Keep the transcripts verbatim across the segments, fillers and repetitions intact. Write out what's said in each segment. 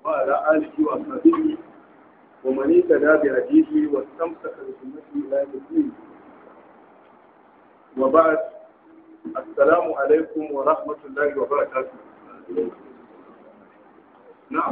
وعلى آله وأصحابه ومن اهتدى بهديه واستمسك بسنته إلى يوم الدين. وبعد، السلام عليكم ورحمة الله وبركاته. نعم.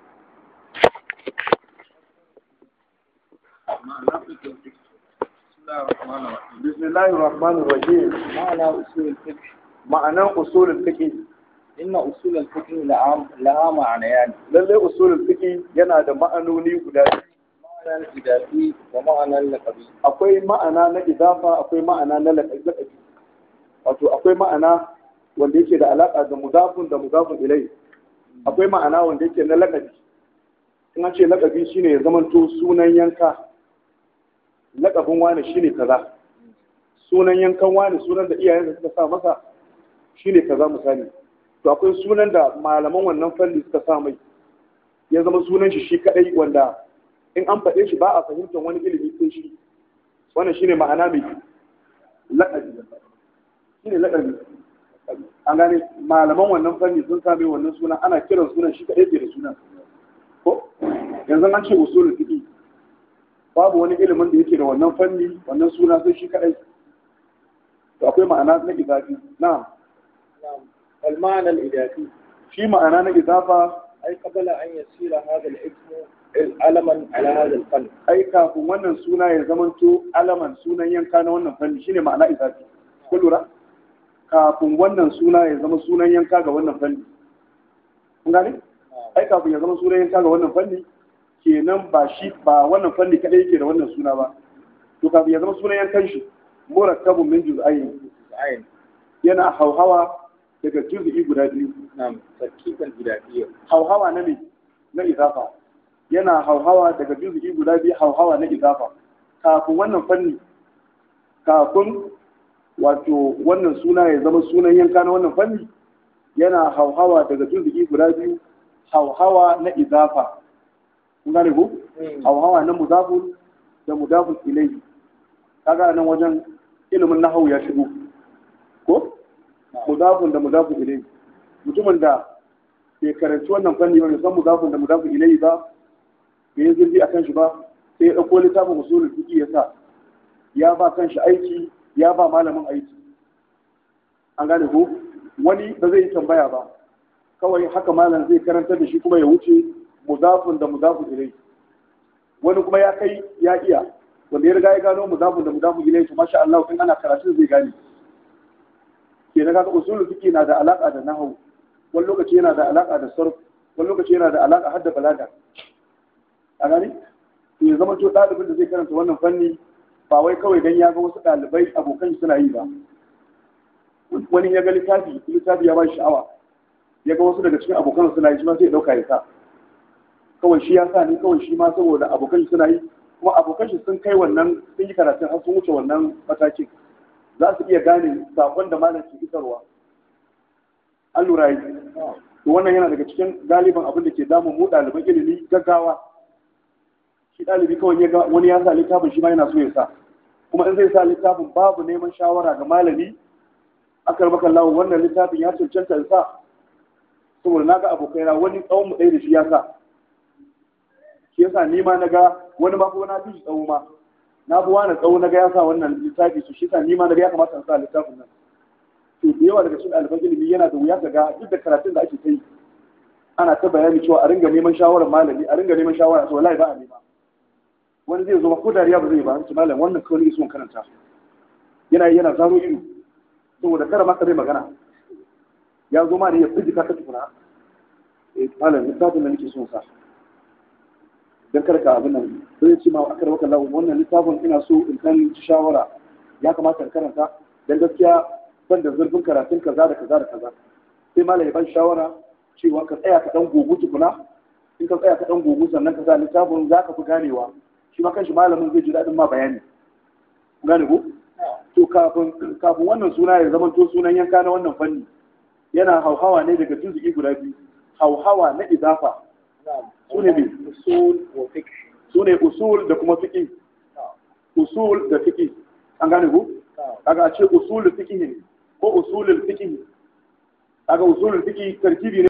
بسم الله الرحمن الرحيم. معنى أصول الفقه. معنى أصول الفقه. إن أصول الفقه لها لها معنيان. للي أصول الفقه ينادى معنوني guda biyu. معنى الإضافي ومعنى اللقبي. Akwai ma'ana na idafa, akwai ma'ana na laqabi. Wato akwai ma'ana wanda yake da alaka da mudafun da mudafun ilai. Akwai ma'ana wanda yake na laqabi. In an ce laqabi shine ya zamanto sunan yanka. Laqabin wani shine kaza. Sunan yankan wani, sunan da iyayensa suka sa masa shine kaza misali. To akwai sunan da malaman wannan fanni suka sa mai, ya zama sunan shi shi kadai wanda in an faɗe shi ba a fahimtar wani ilimi sai shi. Wannan shine ma'ana mai laƙabi. Shine laƙabi. An gane malaman wannan fanni sun sa mai wannan sunan, ana kiran sunan shi kadai ke da sunan. Ko yanzu an ce usulul fiqh, babu wani ilimin da yake da wannan fanni wannan suna sai shi kadai. To akwai ma'ana na idafi. Na'am. نعم. المعنى الإضافي. في معنى إضافة. أي قبل أن يصير هذا الاسم علما على هذا الفن. أي كافو wannan suna ya zamanto alaman sunan yanka na wannan fanni shine ma'ana idafi. Kun lura? Kafin wannan suna ya zama sunan yanka ga wannan fanni. Kun gane? Ai kafin ya zama sunan yanka ga wannan fanni kenan ba shi ba wannan fanni kadai yake da wannan suna ba. To kafin ya zama sunan yankan shi murakkabun min juz'ain. Juz'ain. Yana hauhawa daga juz'i guda biyu. Na'am, tarkiban idafiyya. Hauhawa na me? Na idafa. Yana hauhawa daga juz'i guda biyu, hauhawa na idafa. Kafin wannan fanni, kafin wato wannan suna ya zama sunan yanka na wannan fanni, yana hauhawa daga juz'i guda biyu, hauhawa na idafa. Kun gane ko? Hauhawa na mudafun da mudafun ilayhi. Kaga nan wajen ilimin nahwu ya shigo. Ko mudafun da mudafun ilayhi, mutumin da bai karanci wannan fanni ba, bai san mudafun da mudafun ilayhi ba, bai yi zurfi akan shi ba, sai ya dauko littafin usulul fiqh ya sa, ya ba kanshi aiki, ya ba malamin aiki. An gane ko wani ba zai yi tambaya ba, kawai haka malam zai karantar da shi kuma ya wuce mudafun da mudafun ilayhi. Wani kuma ya kai ya iya, wanda ya riga ya gano mudafun da mudafun ilayhi, to masha Allah in ana karatu zai gane. Kenan kaga usulul fiqh na da alaka da nahwu, wani lokaci yana da alaka da sarf, wani lokaci yana da alaka har da balaga. A gani to ya zama to dalibin da zai karanta wannan fanni ba wai kawai dan ya ga wasu dalibai abokan shi suna yi ba. Wani ya ga littafi, littafi ya ba shi sha'awa, ya ga wasu daga cikin abokan suna yi, shi ma sai ya dauka ya sa. Kawai shi ya sa ne kawai shi ma saboda abokan shi suna yi, kuma abokan shi sun kai wannan, sun yi karatun har sun wuce wannan matakin. Za su iya gane sakon da malam ke isarwa. An lura yi. To wannan yana daga cikin galiban abin da ke damun mu ɗaliban ilimi gaggawa. Shi ɗalibi kawai ya ga wani ya sa littafin shi ma yana so ya sa. Kuma in zai sa littafin babu neman shawara ga malami, aka raba kallawa wannan littafin ya cancanta ya sa. Saboda na ga abokaina wani tsawon mu ɗaya da shi ya sa. Shi yasa ni ma na ga wani ma kuma na fi shi tsawo ma. Na fi wani tsawo na ga ya sa wannan littafi su shi sa ni ma na ga ya kamata in sa littafin nan. To da yawa daga cikin ɗaliban ilimi yana da wuya ga duk da karatun da ake kai ana ta bayani cewa a ringa neman shawarar malami, a ringa neman shawara, to wallahi ba a nema. Wani zai zo ma ko dariya ba zai ba, ce malam wannan kawai ne son karanta. Yana yana zaro ido saboda kada ma ka zai magana. Ya zo ma ne ya fijika ka tukuna. Eh malam littafin da nake son sa. Dan karka abin nan sai ce ma aka rawa Allah wannan littafin ina so in kan shawara, ya kamata in karanta dan gaskiya ban da zurfin karatun kaza da kaza da kaza. Sai malai ya ban shawara cewa ka tsaya ka dan gogu tukuna, in ka tsaya ka dan gogu sannan ka sa littafin zaka fi ganewa. Shi ma kanshi malamin zai ji dadin ma bayani. Ku gane ko? To kafin kafin wannan suna ya zama to sunan yanka na wannan fanni yana hauhawa ne daga juz'i guda biyu. Hauhawa na idafa. Sune ne usul wa fiqh. Sune usul da kuma fiqh. Usul da fiqh. An gane ko? Kaga a ce usul fiqh ne ko usulul fiqh. Kaga usulul fiqh tarkibi ne